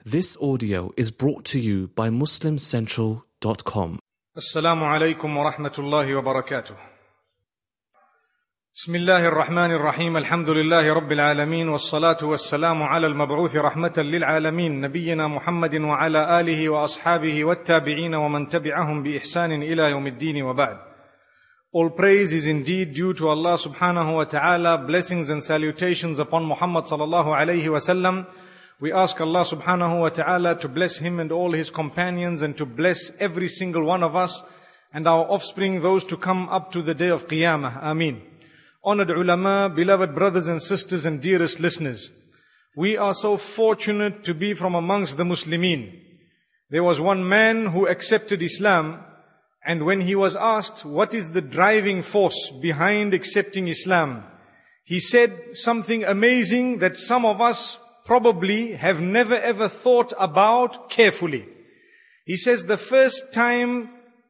This audio is brought to you by MuslimCentral.com. Assalamu alaikum wa rahmatullahi wa barakatuh. Bismillahir Rahmanir Rahim. Alhamdulillahi Rabbil Alameen. Wassalatu wassalamu ala al-mab'uthi rahmatan lil alameen. Nabiyyina Muhammadin wa ala alihi wa ashabihi wa tabi'ina wa man tabi'ahum bi ihsanin ila yawmiddin wa ba'd. All praise is indeed due to Allah subhanahu wa ta'ala. Blessings and salutations upon Muhammad sallallahu alayhi wa sallam. We ask Allah subhanahu wa ta'ala to bless him and all his companions and to bless every single one of us and our offspring, those to come up to the day of Qiyamah. Ameen. Honored ulama, beloved brothers and sisters and dearest listeners, we are so fortunate to be from amongst the Muslimin. There was one man who accepted Islam, and when he was asked what is the driving force behind accepting Islam, he said something amazing that some of us probably have never ever thought about carefully. He says, the first time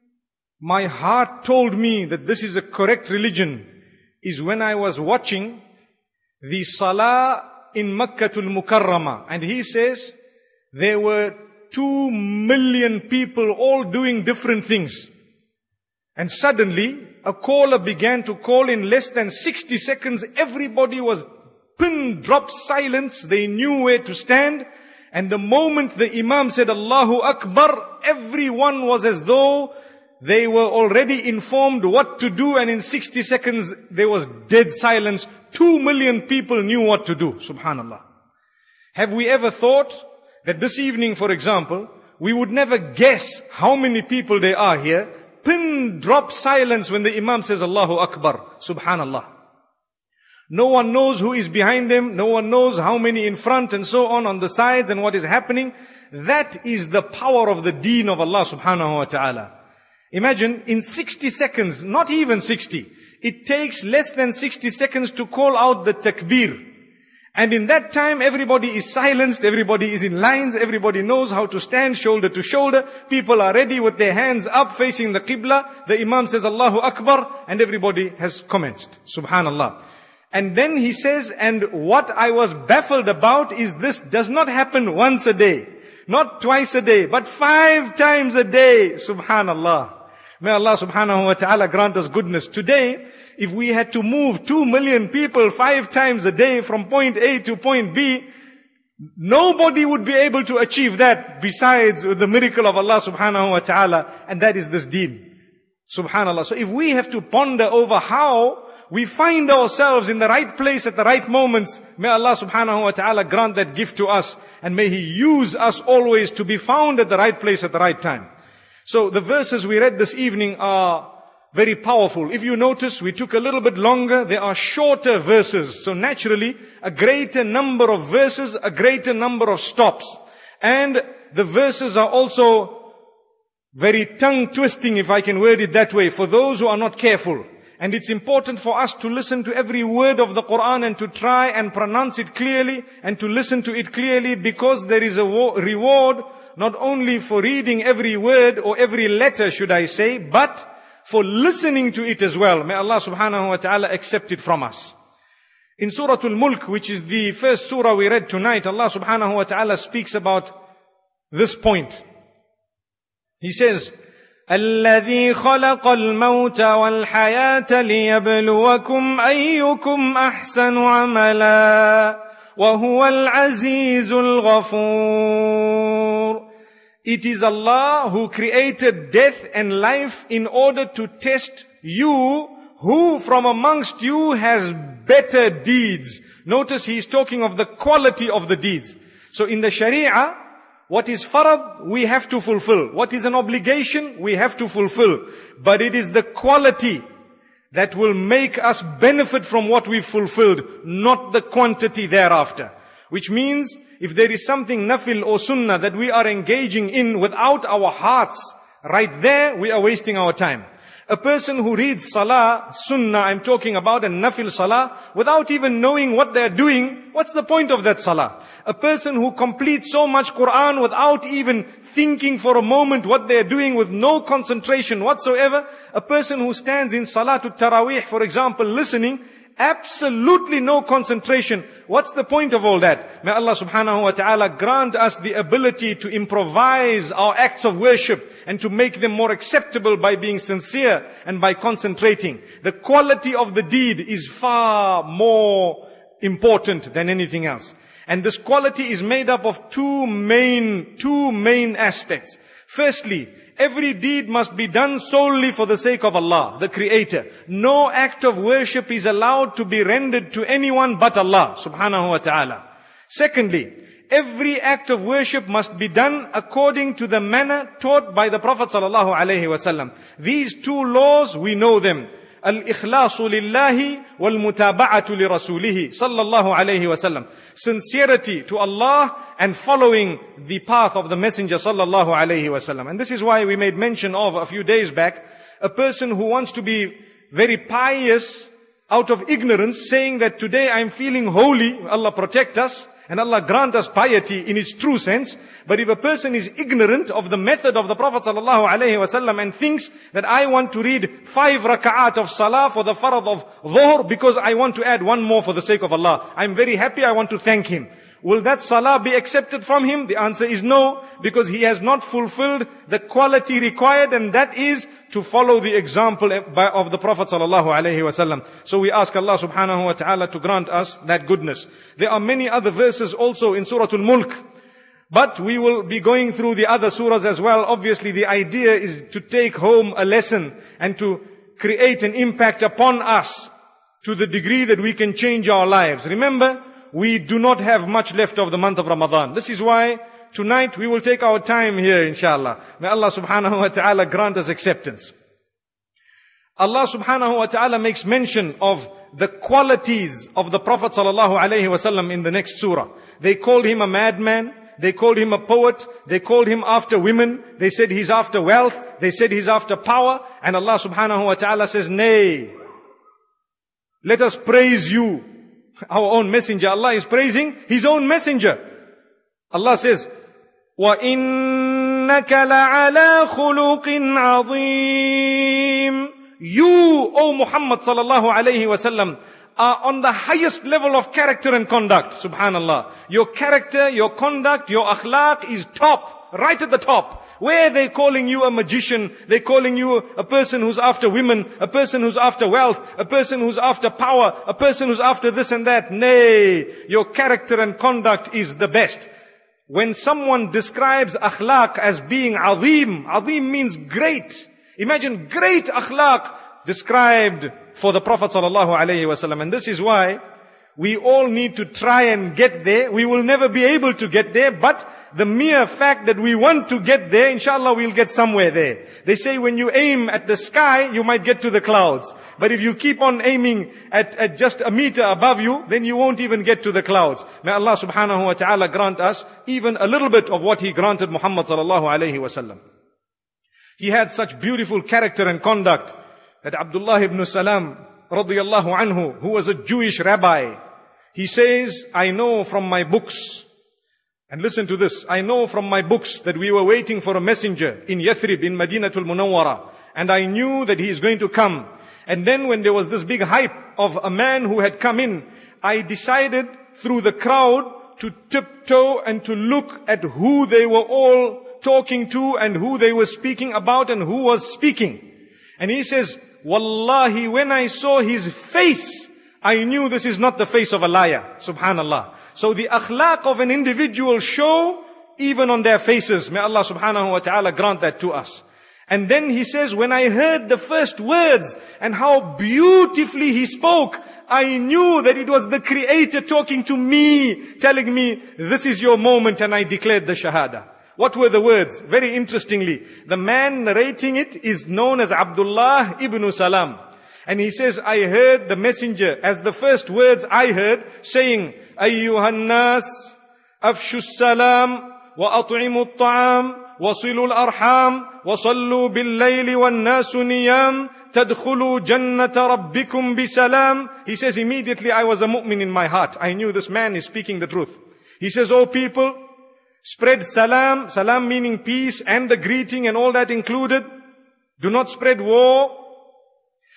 my heart told me that this is a correct religion is when I was watching the Salah in Makkatul Mukarramah. And he says, there were 2 million people all doing different things. And suddenly, a caller began to call. In less than 60 seconds, everybody was pin drop silence. They knew where to stand. And the moment the Imam said Allahu Akbar, everyone was as though they were already informed what to do, and in 60 seconds there was dead silence. 2 million people knew what to do. Subhanallah. Have we ever thought that this evening, for example, we would never guess how many people there are here? Pin drop silence when the Imam says Allahu Akbar. Subhanallah. No one knows who is behind them. No one knows how many in front and so on the sides and what is happening. That is the power of the deen of Allah subhanahu wa ta'ala. Imagine in 60 seconds, not even 60, it takes less than 60 seconds to call out the takbir. And in that time, everybody is silenced, everybody is in lines, everybody knows how to stand shoulder to shoulder. People are ready with their hands up facing the Qibla. The Imam says Allahu Akbar and everybody has commenced. Subhanallah. And then he says, and what I was baffled about is this does not happen once a day, not twice a day, but 5 times a day. Subhanallah. May Allah subhanahu wa ta'ala grant us goodness. Today, if we had to move 2 million people 5 times a day from point A to point B, nobody would be able to achieve that besides the miracle of Allah subhanahu wa ta'ala, and that is this deen. Subhanallah. So if we have to ponder over how we find ourselves in the right place at the right moments, may Allah subhanahu wa ta'ala grant that gift to us, and may He use us always to be found at the right place at the right time. So the verses we read this evening are very powerful. If you notice, we took a little bit longer. There are shorter verses. So naturally, a greater number of verses, a greater number of stops. And the verses are also very tongue-twisting, if I can word it that way, for those who are not careful. And it's important for us to listen to every word of the Quran and to try and pronounce it clearly and to listen to it clearly, because there is a reward not only for reading every word or every letter, should I say, but for listening to it as well. May Allah subhanahu wa ta'ala accept it from us. In Surah Al-Mulk, which is the first surah we read tonight, Allah subhanahu wa ta'ala speaks about this point. He says, الذي خلق الموت والحياة ليبلوكم أيكم أحسن عملا وهو العزيز الغفور. It is Allah who created death and life in order to test you, who from amongst you has better deeds. Notice he is talking of the quality of the deeds. So in the Sharia, what is farad, we have to fulfill. What is an obligation, we have to fulfill. But it is the quality that will make us benefit from what we've fulfilled, not the quantity thereafter. Which means, if there is something nafil or sunnah that we are engaging in without our hearts, right there, we are wasting our time. A person who reads salah, sunnah, I'm talking about, and nafil salah, without even knowing what they're doing, what's the point of that salah? A person who completes so much Quran without even thinking for a moment what they're doing, with no concentration whatsoever. A person who stands in Salatul Taraweeh, for example, listening, absolutely no concentration. What's the point of all that? May Allah subhanahu wa ta'ala grant us the ability to improvise our acts of worship and to make them more acceptable by being sincere and by concentrating. The quality of the deed is far more important than anything else. And this quality is made up of two main aspects. Firstly, every deed must be done solely for the sake of Allah, the Creator. No act of worship is allowed to be rendered to anyone but Allah subhanahu wa ta'ala. Secondly, every act of worship must be done according to the manner taught by the Prophet sallallahu alaihi wasallam. These two laws, we know them. Al-ikhlasu lillahi wal-mutaba'atu li rasulihi sallallahu alayhi wasallam. Sincerity to Allah and following the path of the Messenger sallallahu alayhi wasallam. And this is why we made mention of a few days back, a person who wants to be very pious out of ignorance, saying that today I'm feeling holy, Allah protect us, and Allah grant us piety in its true sense. But if a person is ignorant of the method of the Prophet ﷺ and thinks that I want to read 5 raka'at of salah for the farad of dhuhr because I want to add one more for the sake of Allah, I'm very happy, I want to thank him. Will that salah be accepted from him? The answer is no, because he has not fulfilled the quality required, and that is to follow the example of the Prophet ﷺ. So we ask Allah subhanahu wa ta'ala to grant us that goodness. There are many other verses also in Surah Al-Mulk, but we will be going through the other surahs as well. Obviously the idea is to take home a lesson and to create an impact upon us to the degree that we can change our lives. Remember, we do not have much left of the month of Ramadan. This is why tonight we will take our time here, inshallah. May Allah subhanahu wa ta'ala grant us acceptance. Allah subhanahu wa ta'ala makes mention of the qualities of the Prophet sallallahu alaihi wasallam in the next surah. They called him a madman. They called him a poet. They called him after women. They said he's after wealth. They said he's after power. And Allah subhanahu wa ta'ala says, nay, let us praise you. Our own messenger. Allah is praising His own messenger. Allah says, وَإِنَّكَ لَعَلَى خُلُقٍ عَظِيمٍ. You, O Muhammad sallallahu alayhi wasallam, are on the highest level of character and conduct. Subhanallah. Your character, your conduct, your akhlaq is top, right at the top. Where they're calling you a magician, they're calling you a person who's after women, a person who's after wealth, a person who's after power, a person who's after this and that. Nay, your character and conduct is the best. When someone describes akhlaq as being azim, azim means great. Imagine great akhlaq described for the Prophet sallallahu alaihi wasallam. And this is why we all need to try and get there. We will never be able to get there, but the mere fact that we want to get there, inshallah, we'll get somewhere there. They say when you aim at the sky, you might get to the clouds. But if you keep on aiming at just a meter above you, then you won't even get to the clouds. May Allah subhanahu wa ta'ala grant us even a little bit of what He granted Muhammad sallallahu alayhi wasallam. He had such beautiful character and conduct that Abdullah ibn Salam radiyallahu anhu, who was a Jewish rabbi, he says, I know from my books, and listen to this, I know from my books that we were waiting for a messenger in Yathrib, in Madinatul Munawwara, and I knew that he is going to come. And then when there was this big hype of a man who had come in, I decided through the crowd to tiptoe and to look at who they were all talking to and who they were speaking about and who was speaking. And he says, Wallahi, when I saw his face, I knew this is not the face of a liar. Subhanallah. So the akhlaq of an individual show even on their faces. May Allah subhanahu wa ta'ala grant that to us. And then he says, when I heard the first words and how beautifully he spoke, I knew that it was the Creator talking to me, telling me, this is your moment, and I declared the Shahada. What were the words? Very interestingly, the man narrating it is known as Abdullah ibn Salam. And he says, I heard the messenger, as the first words I heard, saying, Ayyuhan nas, afshu salam, wa at'imu at-ta'am, وصلوا الأرحام وصلوا بالليل والناس نيام تدخلوا جنة ربكم بسلام. He says, immediately I was a mu'min in my heart. I knew this man is speaking the truth. He says, oh people, spread salam, salam meaning peace and the greeting and all that included. Do not spread war.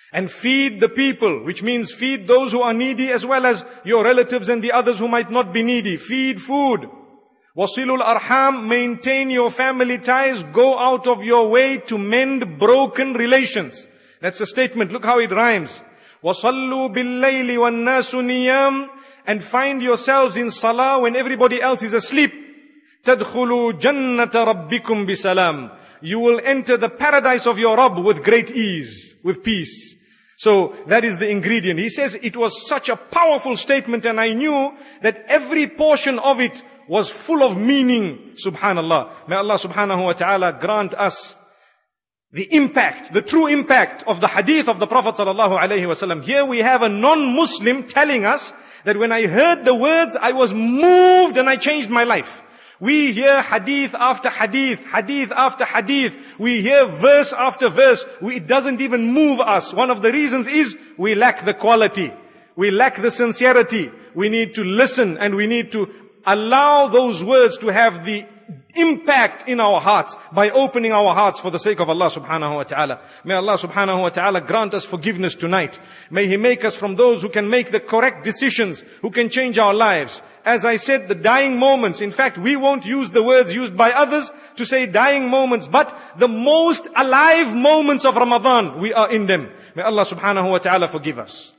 And feed the people, which means feed those who are needy as well as your relatives and the others who might not be needy. Feed food. Wasilul arham, maintain your family ties. Go out of your way to mend broken relations. That's a statement. Look how it rhymes. Wasallu bil-layli wan-nasu niyam. And find yourselves in salah when everybody else is asleep. Tadkhulu jannata rabbikum bisalam. You will enter the paradise of your Rabb with great ease, with peace. So that is the ingredient. He says it was such a powerful statement, and I knew that every portion of it was full of meaning. Subhanallah. May Allah subhanahu wa ta'ala grant us the impact, the true impact of the hadith of the Prophet sallallahu alaihi wasallam. Here we have a non-Muslim telling us that when I heard the words, I was moved and I changed my life. We hear hadith after hadith, hadith after hadith. We hear verse after verse. It doesn't even move us. One of the reasons is we lack the quality. We lack the sincerity. We need to listen and we need to allow those words to have the impact in our hearts by opening our hearts for the sake of Allah subhanahu wa ta'ala. May Allah subhanahu wa ta'ala grant us forgiveness tonight. May He make us from those who can make the correct decisions, who can change our lives. As I said, the dying moments, in fact, we won't use the words used by others to say dying moments, but the most alive moments of Ramadan, we are in them. May Allah subhanahu wa ta'ala forgive us.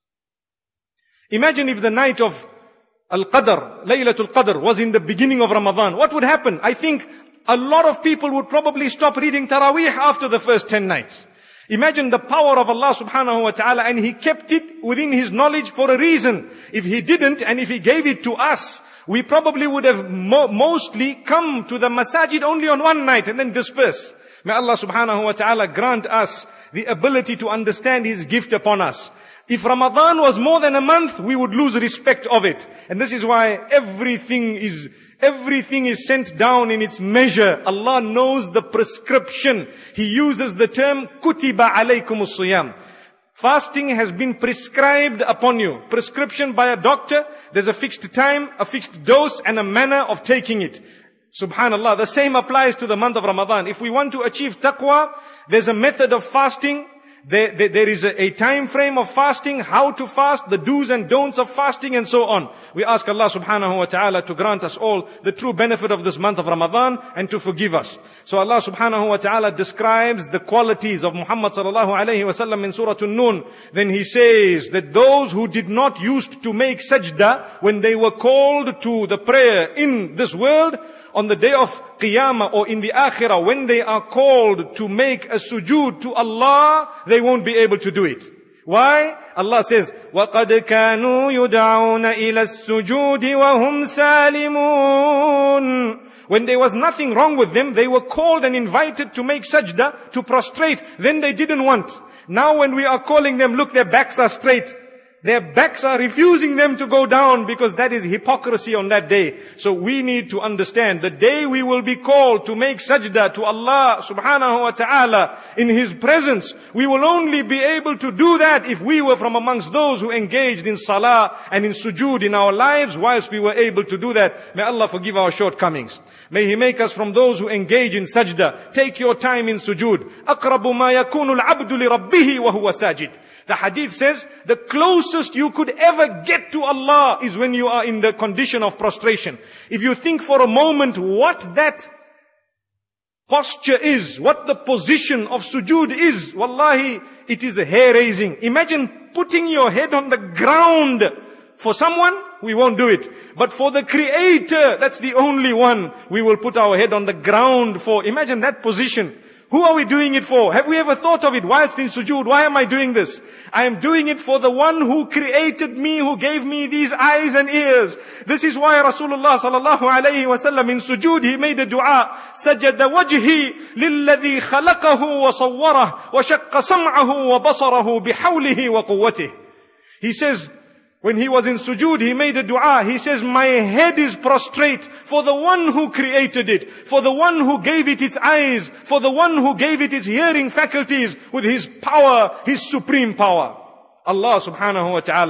Imagine if the night of Al-Qadr, Laylatul Qadr, was in the beginning of Ramadan. What would happen? I think a lot of people would probably stop reading Taraweeh after the first 10 nights. Imagine the power of Allah subhanahu wa ta'ala, and He kept it within His knowledge for a reason. If He didn't, and if He gave it to us, we probably would have mostly come to the masajid only on one night and then disperse. May Allah subhanahu wa ta'ala grant us the ability to understand His gift upon us. If Ramadan was more than a month, we would lose respect of it. And this is why everything is sent down in its measure. Allah knows the prescription. He uses the term kutiba alaykumus siyam. Fasting has been prescribed upon you. Prescription by a doctor. There's a fixed time, a fixed dose, and a manner of taking it. Subhanallah. The same applies to the month of Ramadan. If we want to achieve taqwa, there's a method of fasting. There is a time frame of fasting, how to fast, the do's and don'ts of fasting, and so on. We ask Allah subhanahu wa ta'ala to grant us all the true benefit of this month of Ramadan and to forgive us. So Allah subhanahu wa ta'ala describes the qualities of Muhammad sallallahu alayhi wa sallam in Surah An-Nun. Then He says that those who did not used to make sajda when they were called to the prayer in this world, on the day of Qiyamah or in the Akhirah, when they are called to make a sujood to Allah, they won't be able to do it. Why? Allah says, وَقَدْ كَانُوا يُدْعَوْنَ إِلَى السُّجُودِ وَهُمْ سَالِمُونَ. When there was nothing wrong with them, they were called and invited to make sajda, to prostrate. Then they didn't want. Now when we are calling them, look, their backs are straight. Their backs are refusing them to go down because that is hypocrisy on that day. So we need to understand the day we will be called to make sajda to Allah subhanahu wa ta'ala in His presence. We will only be able to do that if we were from amongst those who engaged in salah and in sujood in our lives whilst we were able to do that. May Allah forgive our shortcomings. May He make us from those who engage in sajda. Take your time in sujood. أَقْرَبُ مَا يَكُونُ الْعَبْدُ لِرَبِّهِ وَهُوَ سَاجِدٌ. The hadith says, the closest you could ever get to Allah is when you are in the condition of prostration. If you think for a moment what that posture is, what the position of sujood is, wallahi, it is hair-raising. Imagine putting your head on the ground. For someone, we won't do it. But for the Creator, that's the only one we will put our head on the ground for. Imagine that position. Who are we doing it for? Have we ever thought of it whilst in sujood? Why am I doing this? I am doing it for the one who created me, who gave me these eyes and ears. This is why Rasulullah sallallahu alayhi wa sallam in sujood, he made a dua. سَجَدَ وَجْهِي لِلَّذِي خَلَقَهُ وَصَوَّرَهُ وَشَقَّ سَمْعَهُ وَبَصَرَهُ بِحَوْلِهِ وَقُوَّتِهِ. He says, when he was in sujood, he made a dua. He says, my head is prostrate for the one who created it, for the one who gave it its eyes, for the one who gave it its hearing faculties with His power, His supreme power. Allah subhanahu wa ta'ala.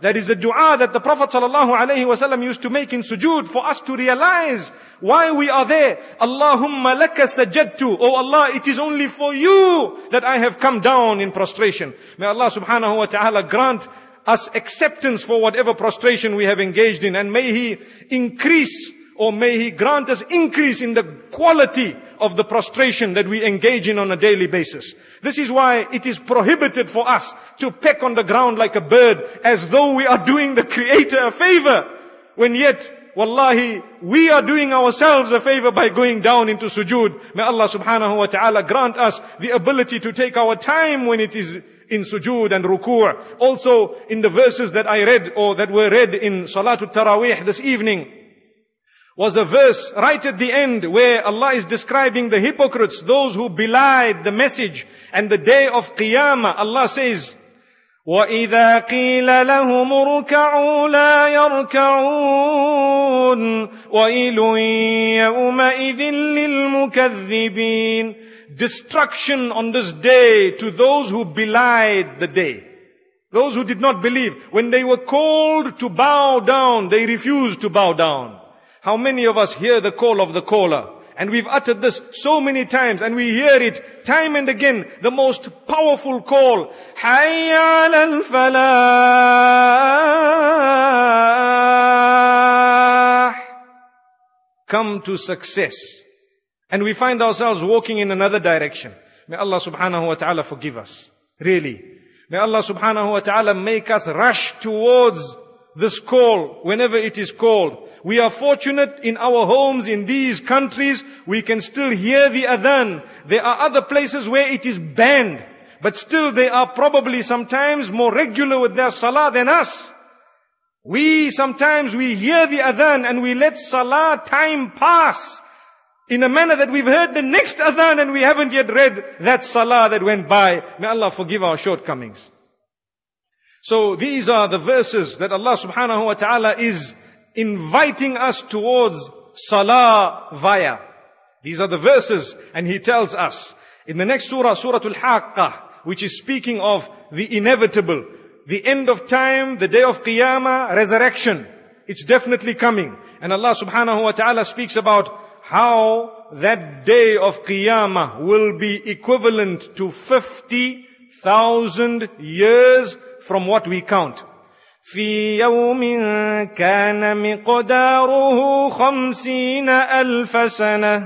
That is a dua that the Prophet ﷺ used to make in sujood for us to realize why we are there. Allahumma laka sajadtu. Oh Allah, it is only for you that I have come down in prostration. May Allah subhanahu wa ta'ala grant us acceptance for whatever prostration we have engaged in, and may He increase, or may He grant us increase in the quality of the prostration that we engage in on a daily basis. This is why it is prohibited for us to peck on the ground like a bird as though we are doing the Creator a favor, when yet, wallahi, we are doing ourselves a favor by going down into sujood. May Allah subhanahu wa ta'ala grant us the ability to take our time when it is in sujood and ruku'. Also, in the verses that I read, or that were read in Salatul Taraweeh this evening, was a verse right at the end where Allah is describing the hypocrites, those who belied the message and the day of Qiyamah. Allah says, وَإِذَا قِيلَ لَهُمُ ارْكَعُوا لَا يَرْكَعُونَ وَيْلٌ يَوْمَئِذٍ لِلْمُكَذِّبِينَ. Destruction on this day to those who belied the day. Those who did not believe. When they were called to bow down, they refused to bow down. How many of us hear the call of the caller? And we've uttered this so many times, and we hear it time and again. The most powerful call. حَيَّ عَلَى الْفَلَاحِ. Come to success. And we find ourselves walking in another direction. May Allah subhanahu wa ta'ala forgive us. Really. May Allah subhanahu wa ta'ala make us rush towards this call whenever it is called. We are fortunate in our homes in these countries, we can still hear the adhan. There are other places where it is banned, but still they are probably sometimes more regular with their salah than us. Sometimes we hear the adhan and we let salah time pass in a manner that we've heard the next adhan and we haven't yet read that salah that went by. May Allah forgive our shortcomings. So these are the verses that Allah subhanahu wa ta'ala is inviting us towards salah via. These are the verses, and He tells us in the next surah, Surah Al-Haqqah, which is speaking of the inevitable, the end of time, the day of Qiyamah, resurrection. It's definitely coming. And Allah subhanahu wa ta'ala speaks about how that day of Qiyamah will be equivalent to 50,000 years from what we count. في يوم كان مقداره 50,000 سنة.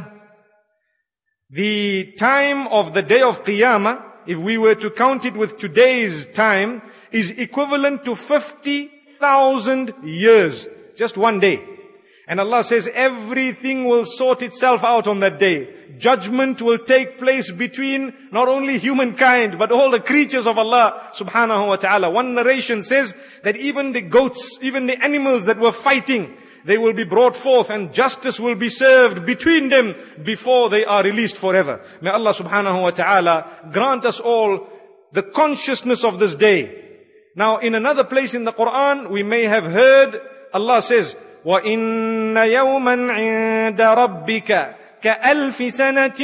The time of the day of Qiyamah, if we were to count it with today's time, is equivalent to 50,000 years. Just one day. And Allah says everything will sort itself out on that day. Judgment will take place between not only humankind, but all the creatures of Allah subhanahu wa ta'ala. One narration says that even the goats, even the animals that were fighting, they will be brought forth and justice will be served between them before they are released forever. May Allah subhanahu wa ta'ala grant us all the consciousness of this day. Now in another place in the Quran, we may have heard Allah says, وَإِنَّ يَوْمًا عِندَ رَبِّكَ كَأَلْفِ سَنَةٍ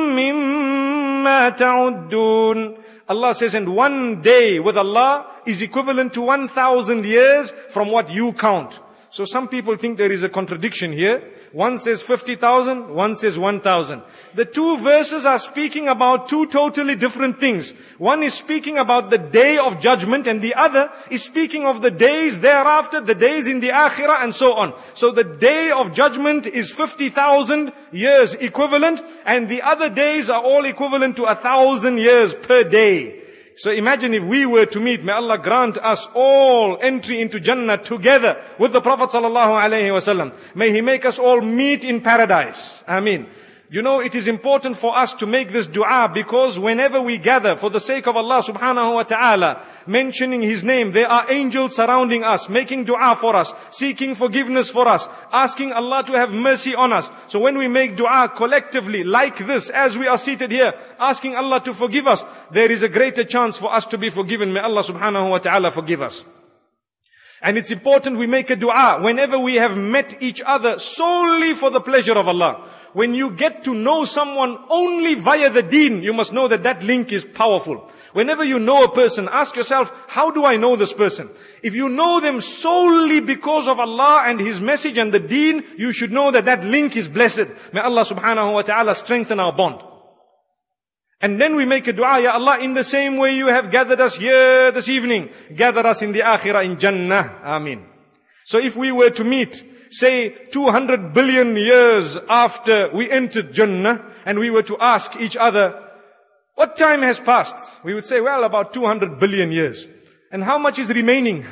مِّمَّا تَعُدُّونَ. Allah says, and one day with Allah is equivalent to 1,000 years from what you count. So some people think there is a contradiction here. One says 50,000, one says 1,000. The two verses are speaking about two totally different things. One is speaking about the day of judgment, and the other is speaking of the days thereafter, the days in the akhirah, and so on. So the day of judgment is 50,000 years equivalent, and the other days are all equivalent to 1,000 years per day. So imagine if we were to meet, may Allah grant us all entry into Jannah together with the Prophet sallallahu alaihi wasallam. May He make us all meet in paradise. Ameen. You know, it is important for us to make this dua, because whenever we gather for the sake of Allah subhanahu wa ta'ala, mentioning His name, there are angels surrounding us, making dua for us, seeking forgiveness for us, asking Allah to have mercy on us. So when we make dua collectively like this, as we are seated here, asking Allah to forgive us, there is a greater chance for us to be forgiven. May Allah subhanahu wa ta'ala forgive us. And it's important we make a dua whenever we have met each other solely for the pleasure of Allah. When you get to know someone only via the deen, you must know that that link is powerful. Whenever you know a person, ask yourself, how do I know this person? If you know them solely because of Allah and His message and the deen, you should know that that link is blessed. May Allah subhanahu wa ta'ala strengthen our bond. And then we make a dua, Ya Allah, in the same way you have gathered us here this evening, gather us in the akhirah in Jannah. Ameen. So if we were to meet, say 200 billion years after we entered Jannah, and we were to ask each other, what time has passed? We would say, well, about 200 billion years. And how much is remaining?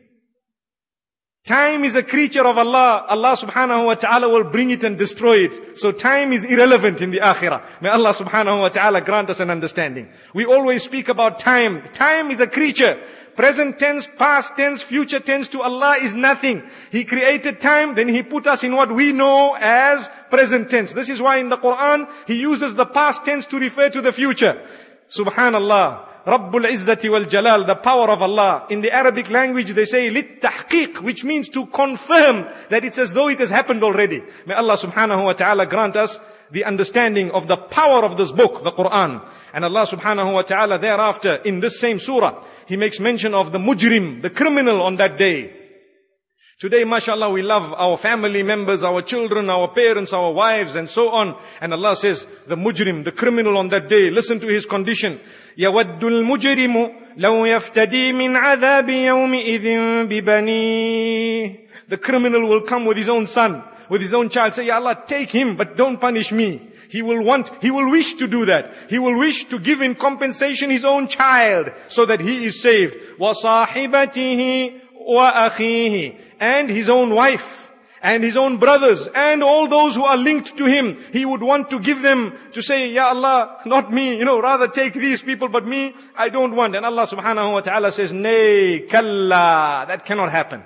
Time is a creature of Allah. Allah subhanahu wa ta'ala will bring it and destroy it. So time is irrelevant in the akhirah. May Allah subhanahu wa ta'ala grant us an understanding. We always speak about time. Time is a creature. Present tense, past tense, future tense to Allah is nothing. He created time, then He put us in what we know as present tense. This is why in the Quran, He uses the past tense to refer to the future. Subhanallah. Rabbul Izzati wal Jalal, the power of Allah. In the Arabic language they say lit tahqiq, which means to confirm that it's as though it has happened already. May Allah subhanahu wa ta'ala grant us the understanding of the power of this book, the Quran. And Allah subhanahu wa ta'ala thereafter, in this same surah, He makes mention of the mujrim, the criminal on that day. Today, mashallah, we love our family members, our children, our parents, our wives, and so on. And Allah says, the mujrim, the criminal on that day, listen to his condition. يَوَدُّ الْمُجْرِمُ لَوْ يَفْتَدِي مِنْ عَذَابِ يَوْمِئِذٍ بِبَنِيهِ. The criminal will come with his own son, with his own child, say, Ya Allah, take him, but don't punish me. He will wish to do that. He will wish to give in compensation his own child, so that he is saved. وَصَاحِبَتِهِ وَأَخِيهِ. And his own wife, and his own brothers, and all those who are linked to him. He would want to give them, to say, Ya Allah, not me, rather take these people, but me, I don't want. And Allah subhanahu wa ta'ala says, nay, kalla, that cannot happen.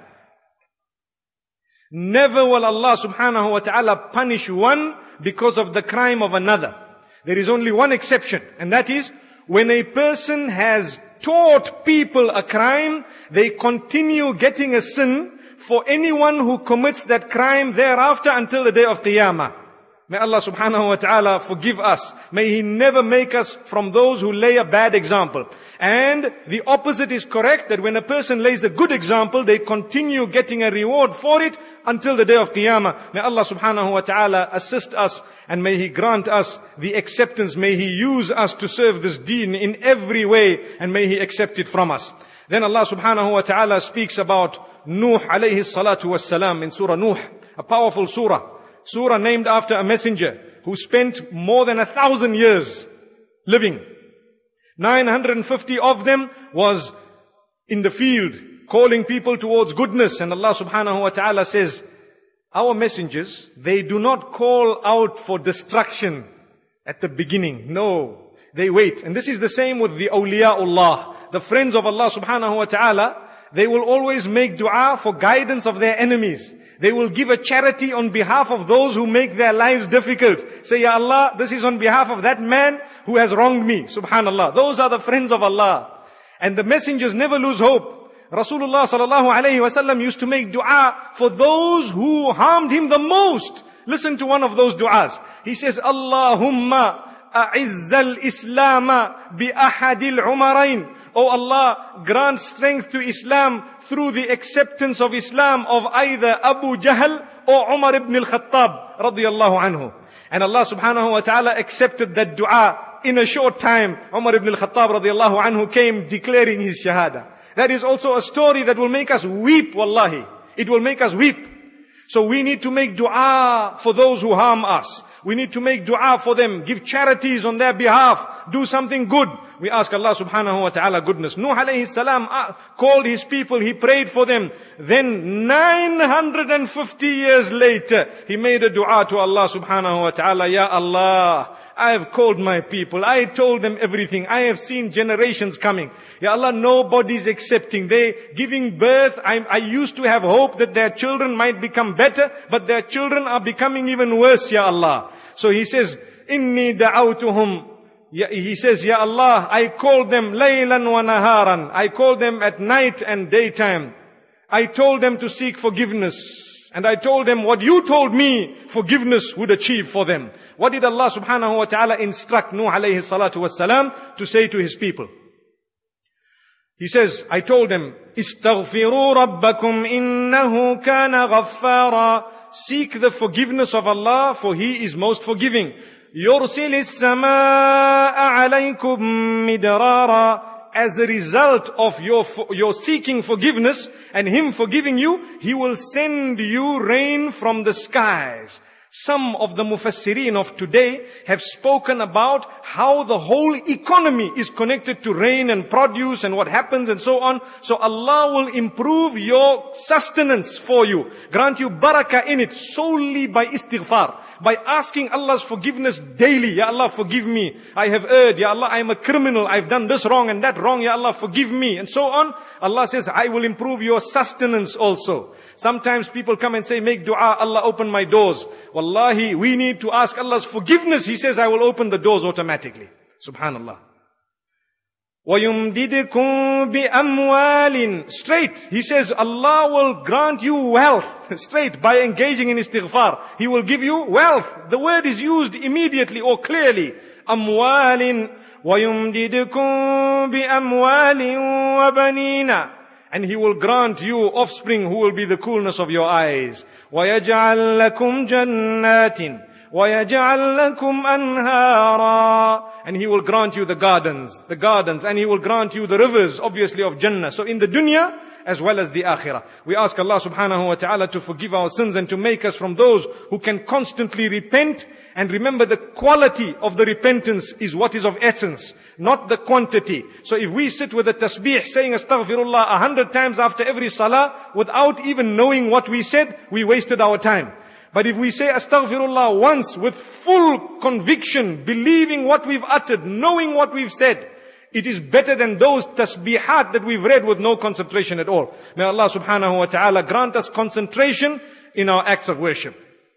Never will Allah subhanahu wa ta'ala punish one because of the crime of another. There is only one exception, and that is, when a person has taught people a crime, they continue getting a sin for anyone who commits that crime thereafter until the day of Qiyamah. May Allah subhanahu wa ta'ala forgive us. May He never make us from those who lay a bad example. And the opposite is correct, that when a person lays a good example, they continue getting a reward for it until the day of Qiyamah. May Allah subhanahu wa ta'ala assist us, and may He grant us the acceptance. May He use us to serve this deen in every way, and may He accept it from us. Then Allah subhanahu wa ta'ala speaks about Nuh alayhi salatu wassalam in Surah Nuh, a powerful surah. Surah named after a messenger who spent more than 1,000 years living. 950 of them was in the field, calling people towards goodness. And Allah subhanahu wa ta'ala says, our messengers, they do not call out for destruction at the beginning. No, they wait. And this is the same with the awliyaullah, the friends of Allah subhanahu wa ta'ala. They will always make dua for guidance of their enemies. They will give a charity on behalf of those who make their lives difficult. Say, Ya Allah, this is on behalf of that man who has wronged me. Subhanallah. Those are the friends of Allah. And the messengers never lose hope. Rasulullah sallallahu alayhi wasallam used to make dua for those who harmed him the most. Listen to one of those duas. He says, Allahumma a'izzal islama bi ahadil umarain. Oh Allah, grant strength to Islam through the acceptance of Islam of either Abu Jahl or Umar ibn al-Khattab radiyallahu anhu. And Allah subhanahu wa ta'ala accepted that dua in a short time. Umar ibn al-Khattab radiyallahu anhu came declaring his shahada. That is also a story that will make us weep, wallahi. It will make us weep. So we need to make dua for those who harm us. We need to make dua for them, give charities on their behalf, do something good. We ask Allah subhanahu wa ta'ala goodness. Nuh alayhi salam called his people, he prayed for them. Then 950 years later, he made a dua to Allah subhanahu wa ta'ala. Ya Allah, I have called my people. I told them everything. I have seen generations coming. Ya Allah, nobody's accepting. They giving birth. I used to have hope that their children might become better, but their children are becoming even worse, Ya Allah. So he says, Inni da'awtuhum. He says, Ya Allah, I called them laylan wa naharan. I called them at night and daytime. I told them to seek forgiveness. And I told them what you told me forgiveness would achieve for them. What did Allah subhanahu wa ta'ala instruct Nuh alayhi salatu wassalam to say to his people? He says, I told them, استغفروا ربكم إنه كان غفارا. Seek the forgiveness of Allah, for He is most forgiving. يرسل السماء عليكم مدرارا. As a result of your seeking forgiveness and Him forgiving you, He will send you rain from the skies. Some of the mufassirin of today have spoken about how the whole economy is connected to rain and produce and what happens and so on. So Allah will improve your sustenance for you, grant you barakah in it solely by istighfar, by asking Allah's forgiveness daily. Ya Allah, forgive me. I have erred. Ya Allah, I am a criminal. I've done this wrong and that wrong. Ya Allah, forgive me. And so on. Allah says, I will improve your sustenance also. Sometimes people come and say, make dua, Allah open my doors. Wallahi, we need to ask Allah's forgiveness. He says, I will open the doors automatically. Subhanallah. وَيُمْدِدْكُمْ بِأَمْوَالٍ. Straight. He says, Allah will grant you wealth. Straight. By engaging in istighfar. He will give you wealth. The word is used immediately or clearly. أَمْوَالٍ وَيُمْدِدْكُمْ بِأَمْوَالٍ وَبَنِينَ. And He will grant you offspring who will be the coolness of your eyes. وَيَجْعَلْ لَكُمْ جَنَّاتٍ وَيَجْعَلْ لَكُمْ أَنْهَارًا. And He will grant you the gardens, and He will grant you the rivers, obviously of Jannah. So in the dunya, as well as the akhirah. We ask Allah subhanahu wa ta'ala to forgive our sins and to make us from those who can constantly repent. And remember, the quality of the repentance is what is of essence, not the quantity. So if we sit with a tasbih saying astaghfirullah 100 times after every salah without even knowing what we said, we wasted our time. But if we say astaghfirullah once with full conviction, believing what we've uttered, knowing what we've said, it is better than those tasbihat that we've read with no concentration at all. May Allah subhanahu wa ta'ala grant us concentration in our acts of worship.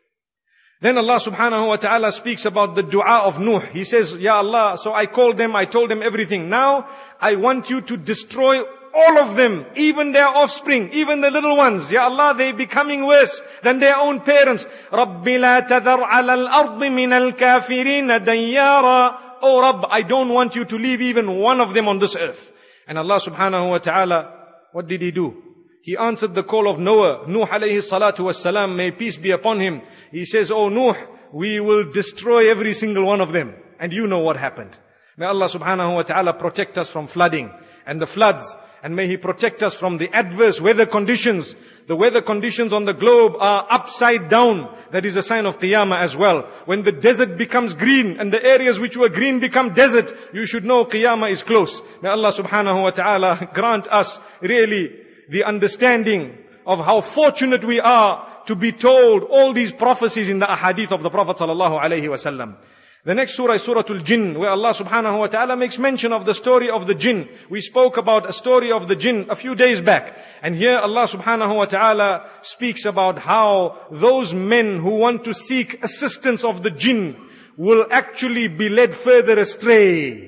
Then Allah subhanahu wa ta'ala speaks about the dua of Nuh. He says, Ya Allah, so I called them, I told them everything. Now, I want you to destroy all of them, even their offspring, even the little ones. Ya Allah, they're becoming worse than their own parents. رَبِّ لَا تَذَرْ عَلَى الْأَرْضِ مِنَ الْكَافِرِينَ دَيَّارًا. Oh Rabb, I don't want you to leave even one of them on this earth. And Allah subhanahu wa ta'ala, what did He do? He answered the call of Noah, Nuh alayhi salatu wassalam, may peace be upon him. He says, oh Nuh, we will destroy every single one of them. And you know what happened. May Allah subhanahu wa ta'ala protect us from flooding and the floods. And may He protect us from the adverse weather conditions. The weather conditions on the globe are upside down. That is a sign of Qiyamah as well. When the desert becomes green and the areas which were green become desert, you should know Qiyamah is close. May Allah subhanahu wa ta'ala grant us really the understanding of how fortunate we are to be told all these prophecies in the ahadith of the Prophet sallallahu alaihi wasallam. The next surah is Surah Al-Jinn, where Allah subhanahu wa ta'ala makes mention of the story of the jinn. We spoke about a story of the jinn a few days back. And here Allah subhanahu wa ta'ala speaks about how those men who want to seek assistance of the jinn will actually be led further astray.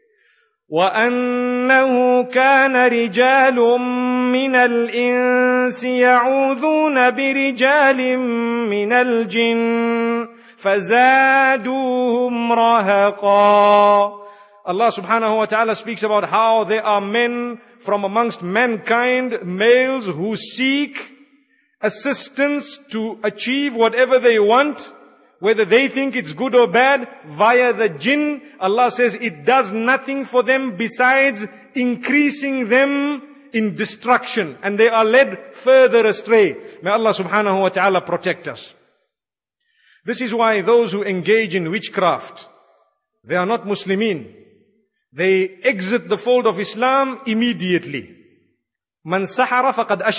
وَأَنَّهُ كَانَ رِجَالٌ مِّنَ الْإِنسِ يَعُوذُونَ بِرِجَالٍ مِّنَ الْجِنِّ فَزَادُوهُمْ رَهَقًا. Allah subhanahu wa ta'ala speaks about how there are men from amongst mankind, males who seek assistance to achieve whatever they want, whether they think it's good or bad, via the jinn. Allah says it does nothing for them besides increasing them in destruction, and they are led further astray. May Allah subhanahu wa ta'ala protect us. This is why those who engage in witchcraft, they are not Muslimin. They exit the fold of Islam immediately. Man sahara faqad